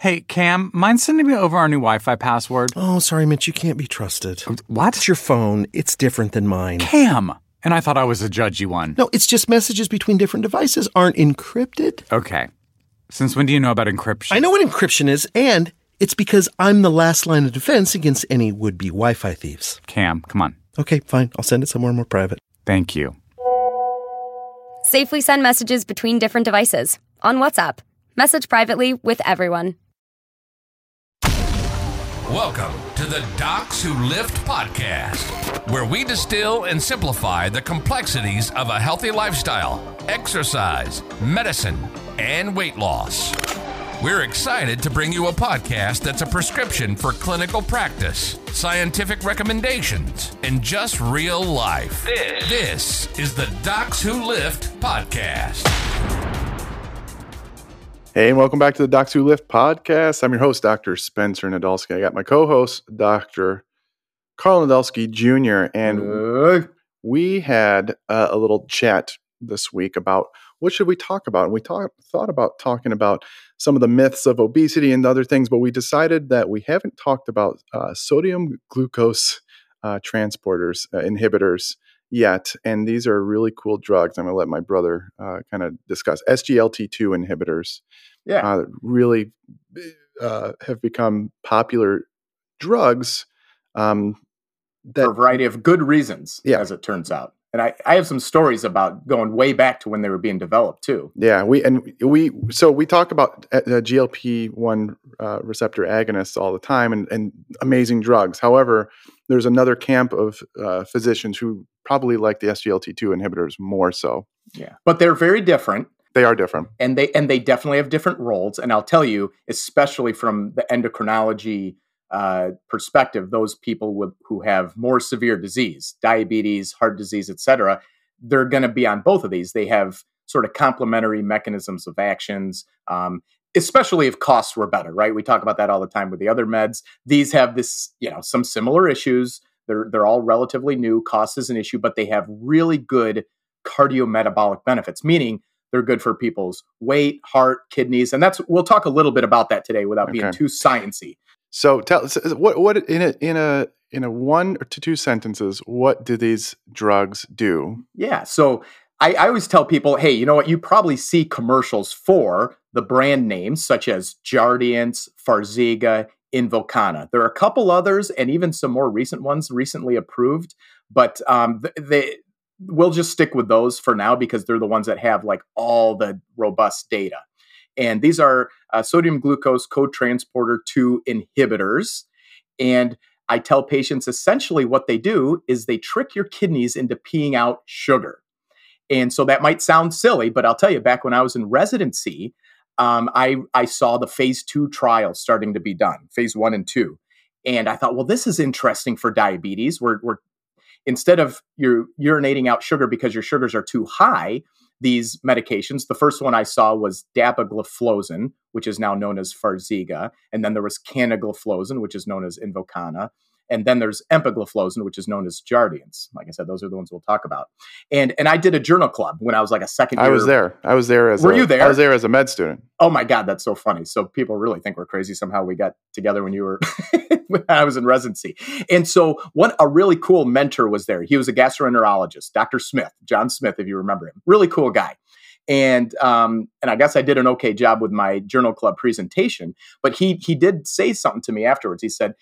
Hey, Cam, mind sending me over our new Wi-Fi password? Oh, sorry, Mitch, you can't be trusted. What? It's your phone. It's different than mine. Cam! And I thought I was a judgy one. No, it's just messages between different devices aren't encrypted. Okay. Since when do you know about encryption? I know what encryption is, and it's because I'm the last line of defense against any would-be Wi-Fi thieves. Cam, come on. Okay, fine. I'll send it somewhere more private. Thank you. Safely send messages between different devices on WhatsApp. Message privately with everyone. Welcome to the Docs Who Lift podcast, where we distill and simplify the complexities of a healthy lifestyle, exercise, medicine, and weight loss. We're excited to bring you a podcast that's a prescription for clinical practice, scientific recommendations, and just real life. This is the Docs Who Lift podcast. Hey, and welcome back to the Docs Who Lift podcast. I'm your host, Dr. Spencer Nadolski. I got my co-host, Dr. Carl Nadolski Jr., and we had a little chat this week about what should we talk about. And we thought about talking about some of the myths of obesity and other things, but we decided that we haven't talked about sodium glucose transporters, inhibitors yet. And these are really cool drugs. I'm going to let my brother kind of discuss SGLT2 inhibitors. Yeah, really have become popular drugs for a variety of good reasons, as it turns out. And I have some stories about going way back to when they were being developed too. Yeah, we talk about GLP-1 receptor agonists all the time and amazing drugs. However, there's another camp of physicians who probably like the SGLT2 inhibitors more so. Yeah, but they're very different. They are different. And they definitely have different roles. And I'll tell you, especially from the endocrinology perspective, those people who have more severe disease, diabetes, heart disease, et cetera, they're going to be on both of these. They have sort of complementary mechanisms of actions, especially if costs were better, right? We talk about that all the time with the other meds. These have this, some similar issues. They're all relatively new. Cost is an issue, but they have really good cardiometabolic benefits, meaning they're good for people's weight, heart, kidneys, and we'll talk a little bit about that today without being too sciencey. So tell us what in a 1 to 2 sentences, what do these drugs do? Yeah, so I always tell people, hey, you know what? You probably see commercials for the brand names such as Jardiance, Farxiga, Invokana. There are a couple others, and even some more recent ones recently approved, but we'll just stick with those for now because they're the ones that have like all the robust data. And these are sodium glucose cotransporter 2 inhibitors. And I tell patients essentially what they do is they trick your kidneys into peeing out sugar. And so that might sound silly, but I'll tell you, back when I was in residency, I saw the phase 2 trials starting to be done, phase 1 and 2. And I thought, well, this is interesting for diabetes. We're instead of you're urinating out sugar because your sugars are too high, these medications, the first one I saw was dapagliflozin, which is now known as Farxiga. And then there was canagliflozin, which is known as Invokana. And then there's empagliflozin, which is known as Jardiance. Like I said, those are the ones we'll talk about. And I did a journal club when I was like a second year. I was there. Were you there? I was there as a med student. Oh my God, that's so funny. So people really think we're crazy. Somehow we got together when you were, when I was in residency. And so a really cool mentor was there. He was a gastroenterologist, Dr. Smith, John Smith, if you remember him. Really cool guy. And I guess I did an okay job with my journal club presentation, but he did say something to me afterwards. He said,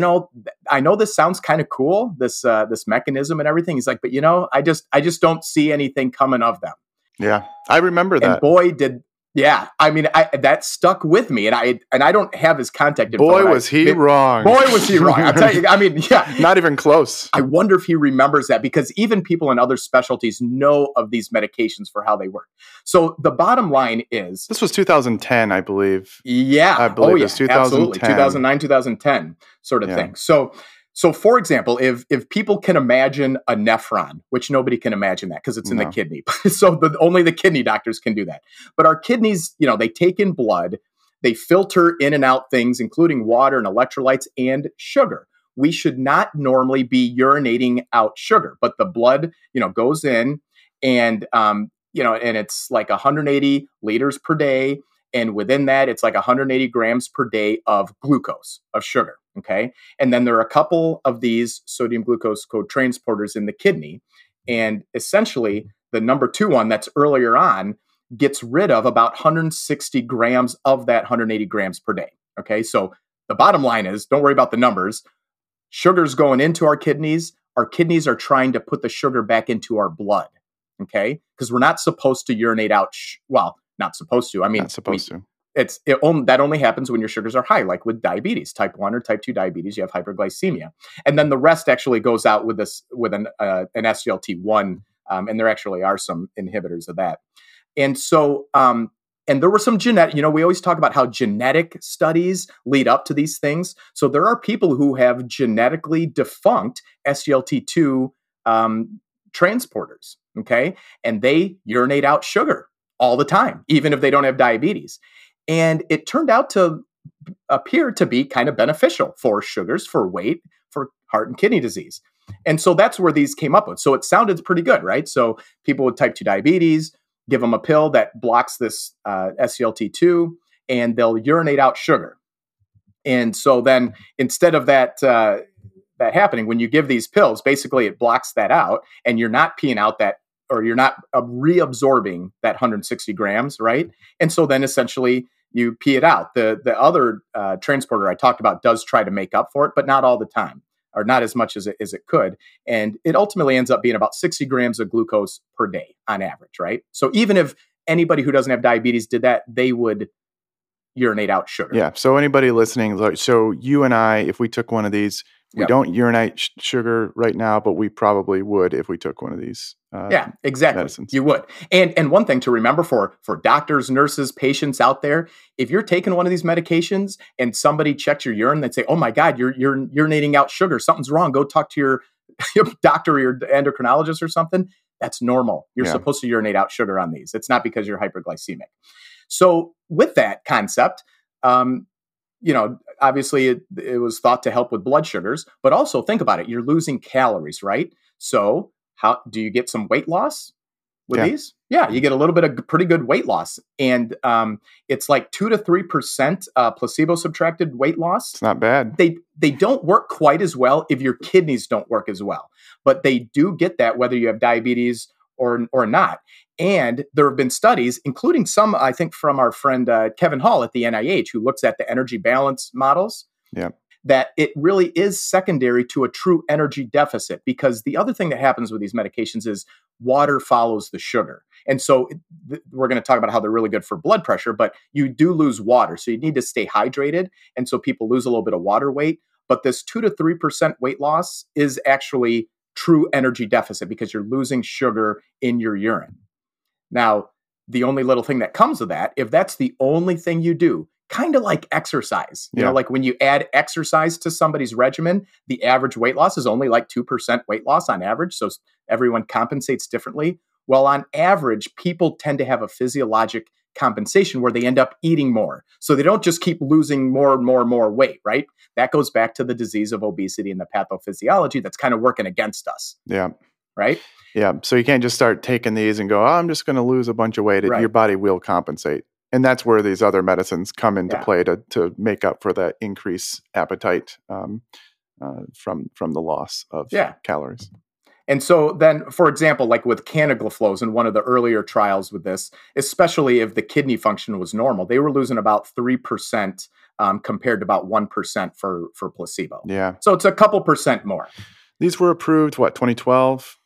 I know this sounds kind of cool, this mechanism and everything. He's like, but I just don't see anything coming of them. Yeah, I remember that. And boy, yeah, I mean, that stuck with me, and I don't have his contact info. Boy, was he wrong. Boy, was he wrong. I tell you, I mean, yeah. Not even close. I wonder if he remembers that, because even people in other specialties know of these medications for how they work. So the bottom line is... This was 2010, I believe. Yeah. I believe it was 2010. Absolutely. 2009, 2010 sort of thing. So for example, if people can imagine a nephron, which nobody can imagine that because it's in the kidney. So only the kidney doctors can do that. But our kidneys, they take in blood, they filter in and out things, including water and electrolytes and sugar. We should not normally be urinating out sugar, but the blood, goes in and, and it's like 180 liters per day. And within that, it's like 180 grams per day of glucose, of sugar. Okay. And then there are a couple of these sodium glucose co-transporters in the kidney. And essentially, the number 2 one that's earlier on gets rid of about 160 grams of that 180 grams per day. Okay. So the bottom line is, don't worry about the numbers. Sugar's going into our kidneys. Our kidneys are trying to put the sugar back into our blood. Okay. Because we're not supposed to urinate out. Not supposed to. I mean, Not supposed to. That only happens when your sugars are high, like with diabetes, type 1 or type 2 diabetes, you have hyperglycemia. And then the rest actually goes out with an SGLT1. And there actually are some inhibitors of that. And so, and there were some genetic, we always talk about how genetic studies lead up to these things. So there are people who have genetically defunct SGLT2 transporters, okay? And they urinate out sugar all the time, even if they don't have diabetes. And it turned out to appear to be kind of beneficial for sugars, for weight, for heart and kidney disease. And so that's where these came up with. So it sounded pretty good, right? So people with type 2 diabetes, give them a pill that blocks this SGLT2, and they'll urinate out sugar. And so then instead of that happening, when you give these pills, basically it blocks that out, and you're not peeing out that, or you're not reabsorbing that 160 grams, right? And so then essentially you pee it out. The other transporter I talked about does try to make up for it, but not all the time, or not as much as it could. And it ultimately ends up being about 60 grams of glucose per day on average, right? So even if anybody who doesn't have diabetes did that, they would urinate out sugar. Yeah. So anybody listening, so you and I, if we took one of these, we don't urinate sugar right now, but we probably would if we took one of these. Yeah, exactly. Medicines. You would. And one thing to remember for doctors, nurses, patients out there, if you're taking one of these medications and somebody checks your urine, they'd say, "Oh my God, you're urinating out sugar. Something's wrong. Go talk to your doctor or your endocrinologist or something." That's normal. You're supposed to urinate out sugar on these. It's not because you're hyperglycemic. So with that concept, obviously it was thought to help with blood sugars, but also think about it. You're losing calories, right? So how do you get some weight loss with these? Yeah, you get a little bit of pretty good weight loss. And it's like 2 to 3% placebo subtracted weight loss. It's not bad. They don't work quite as well if your kidneys don't work as well. But they do get that whether you have diabetes or not. And there have been studies, including some, I think, from our friend Kevin Hall at the NIH, who looks at the energy balance models, that it really is secondary to a true energy deficit. Because the other thing that happens with these medications is water follows the sugar. And so we're going to talk about how they're really good for blood pressure, but you do lose water. So you need to stay hydrated. And so people lose a little bit of water weight. But this 2 to 3% weight loss is actually true energy deficit because you're losing sugar in your urine. Now, the only little thing that comes of that, if that's the only thing you do, kind of like exercise, you know, like when you add exercise to somebody's regimen, the average weight loss is only like 2% weight loss on average. So everyone compensates differently. Well, on average, people tend to have a physiologic compensation where they end up eating more. So they don't just keep losing more and more and more weight, right? That goes back to the disease of obesity and the pathophysiology that's kind of working against us. Yeah. Right? Yeah. So you can't just start taking these and go, I'm just going to lose a bunch of weight. Your body will compensate. And that's where these other medicines come into play to make up for that increased appetite from the loss of calories. And so then, for example, like with canagliflozin, one of the earlier trials with this, especially if the kidney function was normal, they were losing about 3% compared to about 1% for placebo. Yeah. So it's a couple percent more. These were approved, 2012,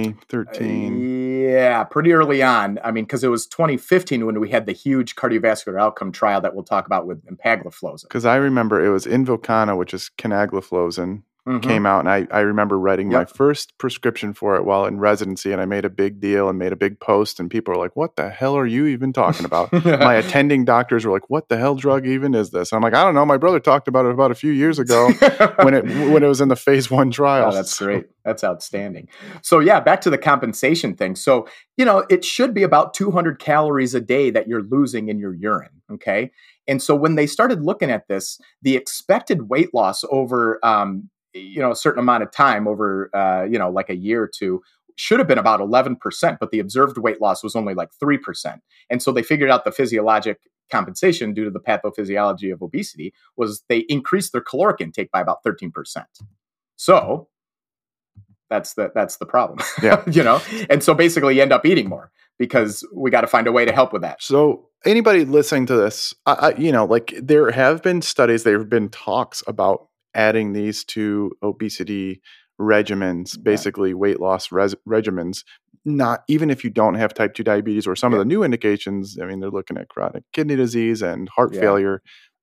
2013? Yeah, pretty early on. I mean, because it was 2015 when we had the huge cardiovascular outcome trial that we'll talk about with empagliflozin. Because I remember it was Invokana, which is canagliflozin, came out, and I remember writing my first prescription for it while in residency, and I made a big deal and made a big post, and people were like, what the hell are you even talking about? My attending doctors were like, what the hell drug even is this? And I'm like, I don't know. My brother talked about it about a few years ago when it was in the phase 1 trial. Oh, that's great. That's outstanding. So yeah, back to the compensation thing. So, it should be about 200 calories a day that you're losing in your urine, okay? And so when they started looking at this, the expected weight loss over a certain amount of time over, like a year or two should have been about 11%, but the observed weight loss was only like 3%. And so they figured out the physiologic compensation due to the pathophysiology of obesity was they increased their caloric intake by about 13%. So that's the problem, Yeah. And so basically you end up eating more because we got to find a way to help with that. So anybody listening to this, like there have been studies, there have been talks about adding these to obesity regimens, basically weight loss regimens. Not even if you don't have type 2 diabetes or some of the new indications. I mean, they're looking at chronic kidney disease and heart failure.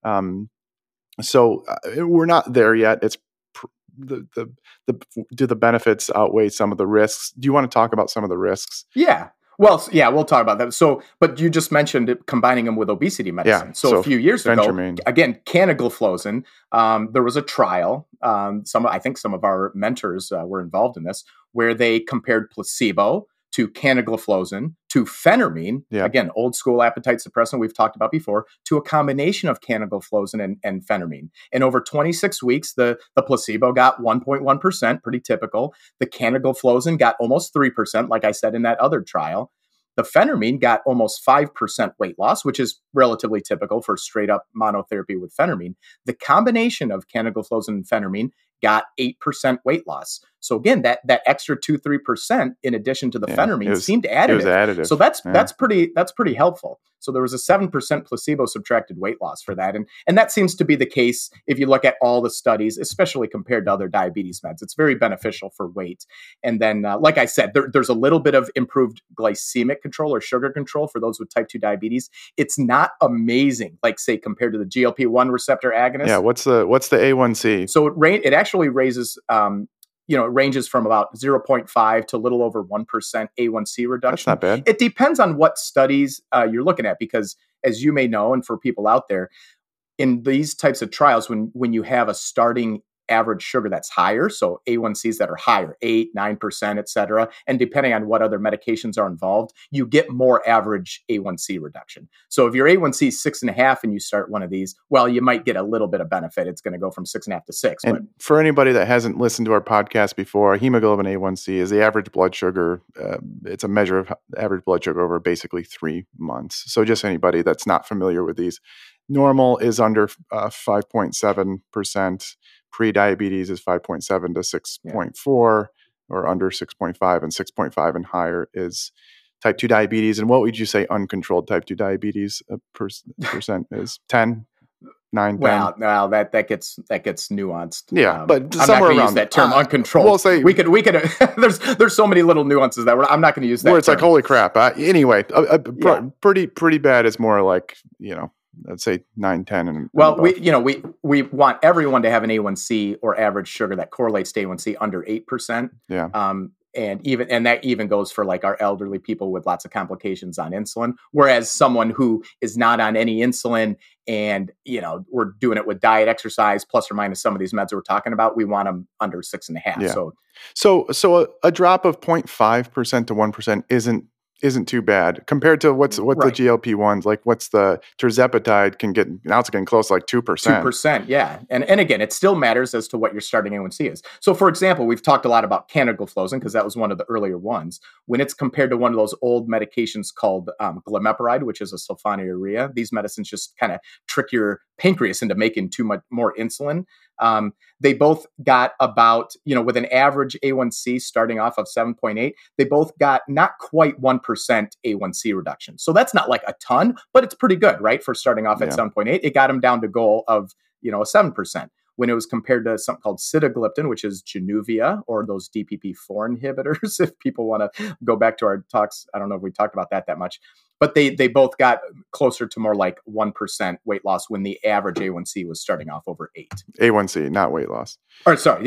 So we're not there yet. It's do the benefits outweigh some of the risks? Do you want to talk about some of the risks? Yeah. Well, yeah, we'll talk about that. So, but you just mentioned combining them with obesity medicine. Yeah, so a few years ago, phentermine. Again, canagliflozin, there was a trial. I think some of our mentors were involved in this, where they compared placebo to canagliflozin to phentermine, again, old school appetite suppressant we've talked about before, to a combination of canagliflozin and phentermine. And over 26 weeks, the placebo got 1.1%, pretty typical. The canagliflozin got almost 3%, like I said in that other trial. The phentermine got almost 5% weight loss, which is relatively typical for straight up monotherapy with phentermine. The combination of canagliflozin and phentermine got 8% weight loss. So again, that extra 2-3% in addition to the phentermine seemed additive. It was additive. So that's pretty helpful. So there was a 7% placebo subtracted weight loss for that. And that seems to be the case if you look at all the studies, especially compared to other diabetes meds. It's very beneficial for weight. And then, like I said, there's a little bit of improved glycemic control or sugar control for those with type 2 diabetes. It's not amazing, like say compared to the GLP-1 receptor agonist. Yeah, what's the A1C? So it actually raises it ranges from about 0.5 to a little over 1% A1C reduction. That's not bad. It depends on what studies you're looking at, because as you may know, and for people out there, in these types of trials, when you have a starting average sugar that's higher, so A1Cs that are higher, 8, 9%, et cetera, and depending on what other medications are involved, you get more average A1C reduction. So if your A1C is 6.5 and you start one of these, well, you might get a little bit of benefit. It's going to go from 6.5 to 6. And for anybody that hasn't listened to our podcast before, hemoglobin A1C is the average blood sugar. It's a measure of average blood sugar over basically 3 months. So just anybody that's not familiar with these, normal is under 5.7%. Pre-diabetes is 5.7 to 6.4, or under 6.5, and 6.5 and higher is type 2 diabetes. And what would you say uncontrolled type 2 diabetes percent is? 10, 9, 10? Well, that gets nuanced. Yeah, but I'm somewhere not around use that term uncontrolled. We'll say we could. there's so many little nuances that I'm not going to use that. Where it's term. like, holy crap. Anyway, pretty bad is more like, let's say 9, 10. And well, we want everyone to have an A1C or average sugar that correlates to A1C under 8%. Yeah. And that even goes for like our elderly people with lots of complications on insulin. Whereas someone who is not on any insulin and, we're doing it with diet, exercise, plus or minus some of these meds that we're talking about, we want them under 6.5. Yeah. So a drop of 0.5% to 1% isn't too bad compared to what the GLP-1s, like what's the tirzepatide now it's getting close to like 2%. 2%, yeah. And again, it still matters as to what your starting A1C is. So for example, we've talked a lot about canagliflozin because that was one of the earlier ones. When it's compared to one of those old medications called glimepiride, which is a sulfonylurea, these medicines just kind of trick your pancreas into making too much more insulin. They both got about, with an average A1C starting off of 7.8, they both got not quite 1% A1C reduction. So that's not like a ton, but it's pretty good, right? For starting off at 7.8, it got them down to goal of, a 7%. When it was compared to something called sitagliptin, which is Januvia, or those DPP-4 inhibitors, if people want to go back to our talks, I don't know if we talked about that much, but they both got closer to more like 1% weight loss when the average A1C was starting off over 8. A1C, not weight loss. Or sorry,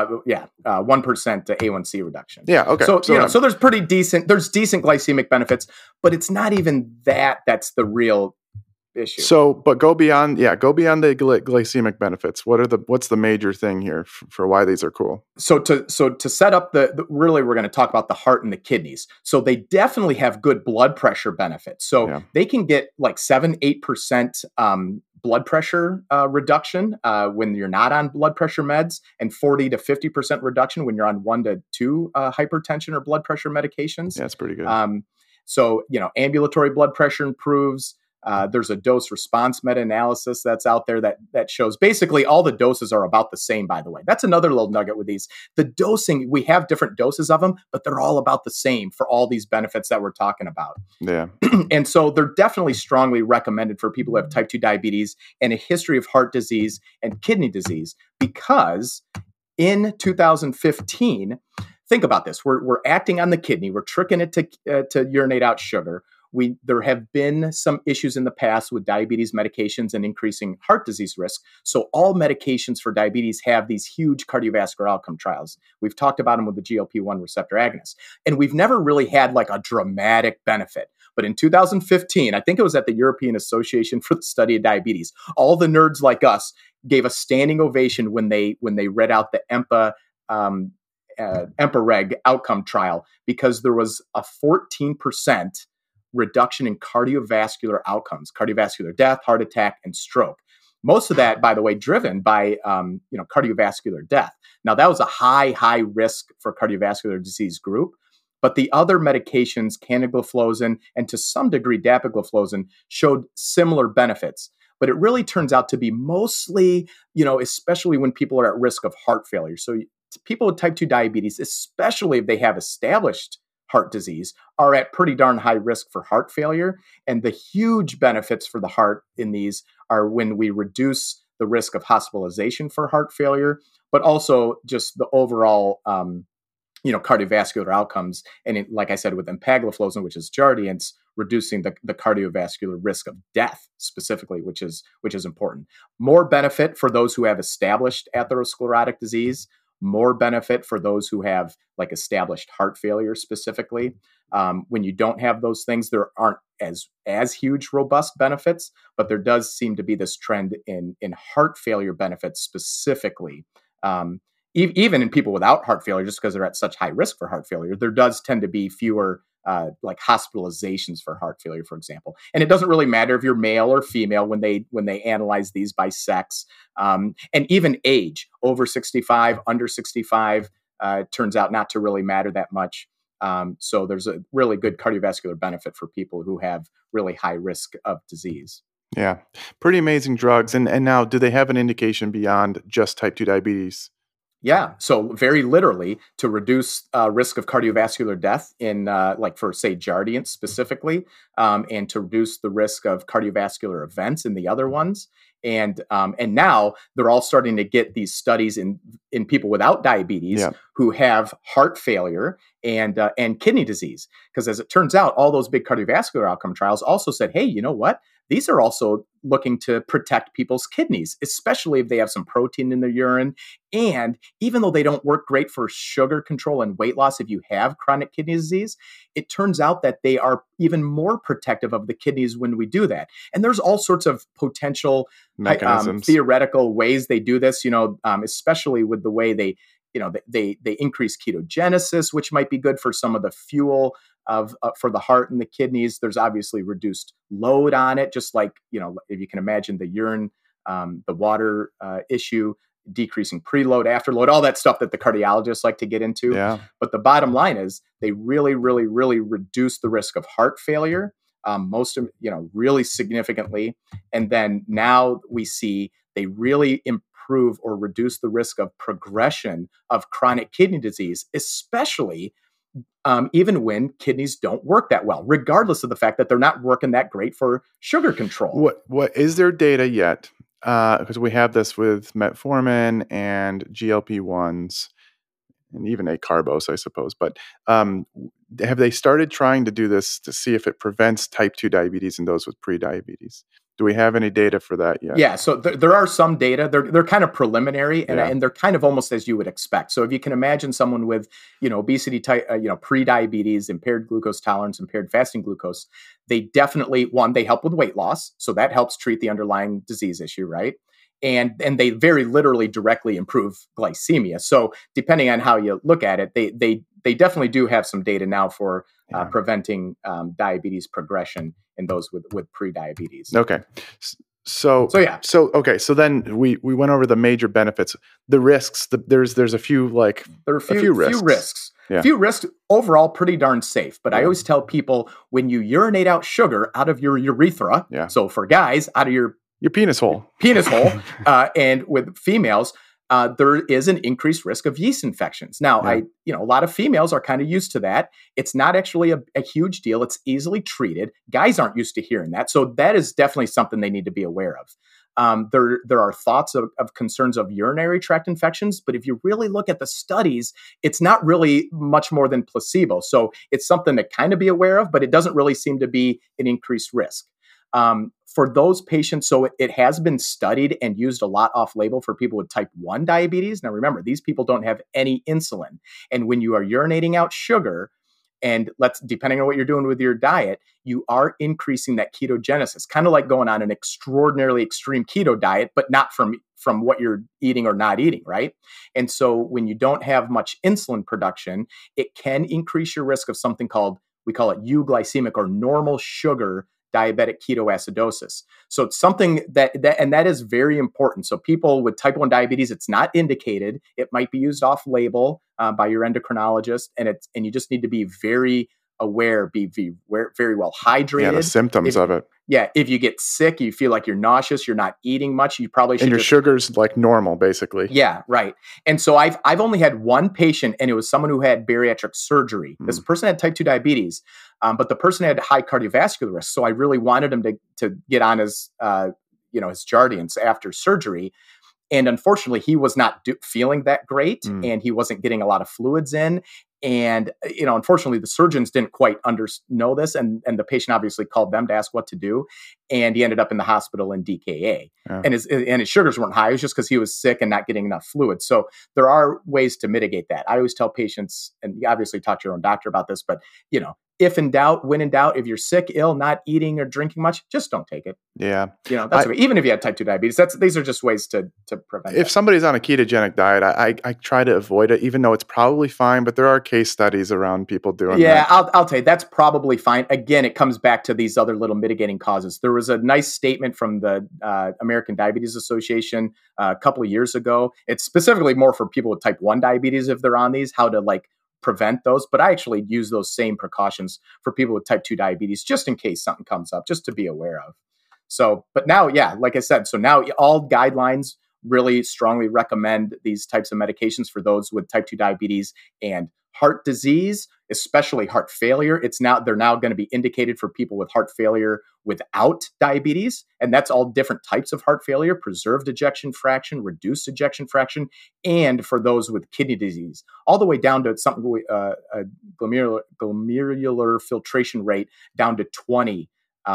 1% to A1C reduction. Yeah, okay. So there's decent glycemic benefits, but it's not even that's the real issue. So, but go beyond the glycemic benefits. What's the major thing here for why these are cool? So to set up really, we're going to talk about the heart and the kidneys. So they definitely have good blood pressure benefits. So they can get like 7-8% blood pressure reduction when you're not on blood pressure meds, and 40 to 50% reduction when you're on 1 to 2 hypertension or blood pressure medications. Yeah, that's pretty good. So ambulatory blood pressure improves. There's a dose response meta-analysis that's out there that shows basically all the doses are about the same, by the way. That's another little nugget with these. The dosing, we have different doses of them, but they're all about the same for all these benefits that we're talking about. Yeah. And so they're definitely strongly recommended for people who have type 2 diabetes and a history of heart disease and kidney disease, because in 2015, think about this. We're acting on the kidney. We're tricking it to urinate out sugar. There have been some issues in the past with diabetes medications and increasing heart disease risk. So all medications for diabetes have these huge cardiovascular outcome trials. We've talked about them with the GLP-1 receptor agonists. And we've never really had like a dramatic benefit. But in 2015, I think it was at the European Association for the Study of Diabetes, all the nerds like us gave a standing ovation when they read out the EMPA-REG outcome trial, because there was a 14% reduction in cardiovascular outcomes, cardiovascular death, heart attack, and stroke. Most of that, by the way, driven by cardiovascular death. Now, that was a high risk for cardiovascular disease group, but the other medications, canagliflozin and to some degree dapagliflozin, showed similar benefits. But it really turns out to be mostly, especially when people are at risk of heart failure. So people with type 2 diabetes, especially if they have established heart disease, are at pretty darn high risk for heart failure. And the huge benefits for the heart in these are when we reduce the risk of hospitalization for heart failure, but also just the overall, cardiovascular outcomes. And like I said, with empagliflozin, which is Jardiance, reducing the cardiovascular risk of death specifically, which is important. More benefit for those who have established atherosclerotic disease, more benefit for those who have like established heart failure specifically. When you don't have those things, there aren't as huge robust benefits, but there does seem to be this trend in heart failure benefits specifically. Even in people without heart failure, just because they're at such high risk for heart failure, there does tend to be fewer like hospitalizations for heart failure, for example. And it doesn't really matter if you're male or female when they analyze these by sex, and even age. Over 65, under 65 turns out not to really matter that much. So there's a really good cardiovascular benefit for people who have really high risk of disease. Yeah, pretty amazing drugs. And now, do they have an indication beyond just type 2 diabetes? Yeah. So very literally, to reduce risk of cardiovascular death in for, say, Jardiance specifically, and to reduce the risk of cardiovascular events in the other ones. And now they're all starting to get these studies in people without diabetes who have heart failure and kidney disease. Because as it turns out, all those big cardiovascular outcome trials also said, hey, you know what? These are also looking to protect people's kidneys, especially if they have some protein in their urine. And even though they don't work great for sugar control and weight loss, if you have chronic kidney disease, it turns out that they are even more protective of the kidneys when we do that. And there's all sorts of potential theoretical ways they do this, especially with the way they increase ketogenesis, which might be good for some of the fuel for the heart and the kidneys. There's obviously reduced load on it, just like, if you can imagine the urine, the water issue, decreasing preload, afterload, all that stuff that the cardiologists like to get into. Yeah. But the bottom line is they really, really, really reduce the risk of heart failure, really significantly. And then now we see they really improve or reduce the risk of progression of chronic kidney disease, especially even when kidneys don't work that well, regardless of the fact that they're not working that great for sugar control. What is there data yet? Because we have this with metformin and GLP-1s and even acarbose, I suppose. But have they started trying to do this to see if it prevents type 2 diabetes in those with prediabetes? Do we have any data for that yet? Yeah, so there are some data. They're kind of preliminary, and they're kind of almost as you would expect. So if you can imagine someone with, obesity, pre-diabetes, impaired glucose tolerance, impaired fasting glucose, they definitely, they help with weight loss. So that helps treat the underlying disease issue, right? And they very literally directly improve glycemia. So depending on how you look at it, they definitely do have some data now for preventing diabetes progression in those with pre-diabetes. Okay. So then we went over the major benefits, the risks. There's a few risks. Yeah. Few risks, overall pretty darn safe. But I always tell people, when you urinate out sugar out of your urethra, so for guys, out of your penis hole, and with females, there is an increased risk of yeast infections. Now, a lot of females are kind of used to that. It's not actually a huge deal. It's easily treated. Guys aren't used to hearing that. So that is definitely something they need to be aware of. There are thoughts of concerns of urinary tract infections, but if you really look at the studies, it's not really much more than placebo. So it's something to kind of be aware of, but it doesn't really seem to be an increased risk. For those patients, so it has been studied and used a lot off-label for people with type 1 diabetes. Now, remember, these people don't have any insulin. And when you are urinating out sugar, and depending on what you're doing with your diet, you are increasing that ketogenesis, kind of like going on an extraordinarily extreme keto diet, but not from what you're eating or not eating, right? And so when you don't have much insulin production, it can increase your risk of something called, we call it euglycemic or normal sugar diabetic ketoacidosis. So it's something that is very important. So people with type 1 diabetes, it's not indicated. It might be used off label by your endocrinologist, and you just need to be very aware, be very well hydrated. Yeah, the symptoms of it. Yeah, if you get sick, you feel like you're nauseous, you're not eating much, you probably should. And your sugar's like normal, basically. Yeah, right. And so I've only had one patient, and it was someone who had bariatric surgery. This person had type 2 diabetes, but the person had high cardiovascular risk. So I really wanted him to get on his his Jardiance after surgery. And unfortunately, he was not feeling that great, and he wasn't getting a lot of fluids in. And, unfortunately, the surgeons didn't quite know this, and the patient obviously called them to ask what to do. And he ended up in the hospital in DKA. Yeah. And his sugars weren't high. It was just because he was sick and not getting enough fluid. So there are ways to mitigate that. I always tell patients, and you obviously talk to your own doctor about this, but, if in doubt, when in doubt, if you're sick, ill, not eating or drinking much, just don't take it. Yeah. That's okay. Even if you had type 2 diabetes, these are just ways to prevent If somebody's on a ketogenic diet, I try to avoid it, even though it's probably fine, but there are case studies around people doing that. Yeah, I'll tell you, that's probably fine. Again, it comes back to these other little mitigating causes. There was a nice statement from the American Diabetes Association a couple of years ago. It's specifically more for people with type 1 diabetes if they're on these, how to prevent those. But I actually use those same precautions for people with type 2 diabetes, just in case something comes up, just to be aware of. So, but now, like I said, so now all guidelines really strongly recommend these types of medications for those with type 2 diabetes and heart disease, especially heart failure. They're now going to be indicated for people with heart failure without diabetes. And that's all different types of heart failure: preserved ejection fraction, reduced ejection fraction, and for those with kidney disease, all the way down to something, a glomerular filtration rate down to 20.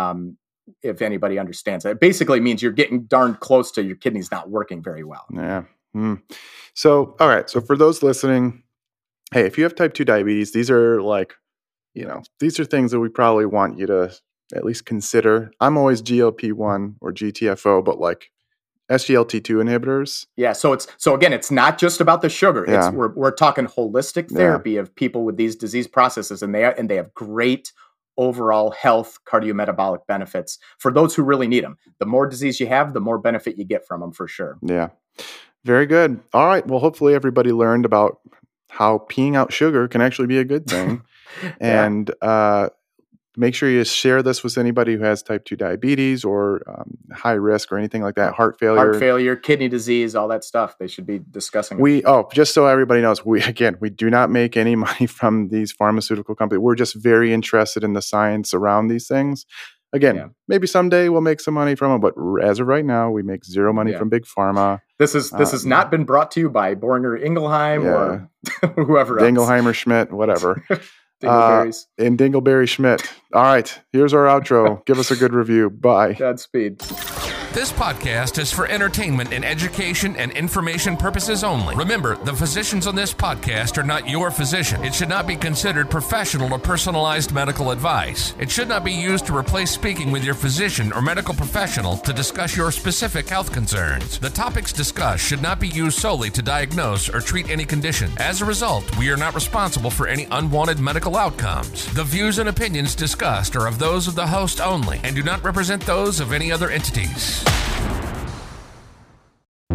If anybody understands that, it basically means you're getting darn close to your kidneys not working very well. Yeah. So, all right. So for those listening, hey, if you have type 2 diabetes, these are these are things that we probably want you to at least consider. I'm always GLP-1 or GTFO, but SGLT2 inhibitors. Yeah. So again, it's not just about the sugar. Yeah. We're talking holistic therapy of people with these disease processes, and they have great overall health cardiometabolic benefits for those who really need them. The more disease you have, the more benefit you get from them, for sure. Yeah. Very good. All right. Well, hopefully everybody learned about how peeing out sugar can actually be a good thing. And make sure you share this with anybody who has type 2 diabetes or high risk or anything like that. Heart failure, kidney disease, all that stuff they should be discussing. Just so everybody knows, we do not make any money from these pharmaceutical companies. We're just very interested in the science around these things. Again, maybe someday we'll make some money from them, but as of right now, we make zero money from Big Pharma. This has not been brought to you by Boehringer Ingelheim or whoever else. Dingleheimer Schmidt, whatever. Dingleberries. And Dingleberry Schmidt. All right, here's our outro. Give us a good review. Bye. Godspeed. This podcast is for entertainment and education and information purposes only. Remember, the physicians on this podcast are not your physician. It should not be considered professional or personalized medical advice. It should not be used to replace speaking with your physician or medical professional to discuss your specific health concerns. The topics discussed should not be used solely to diagnose or treat any condition. As a result, we are not responsible for any unwanted medical outcomes. The views and opinions discussed are of those of the host only and do not represent those of any other entities.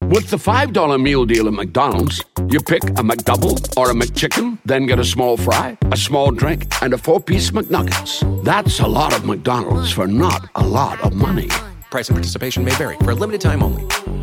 With the $5 meal deal at McDonald's, you pick a McDouble or a McChicken, then get a small fry, a small drink, and a 4-piece McNuggets. That's a lot of McDonald's for not a lot of money. Price and participation may vary. For a limited time only.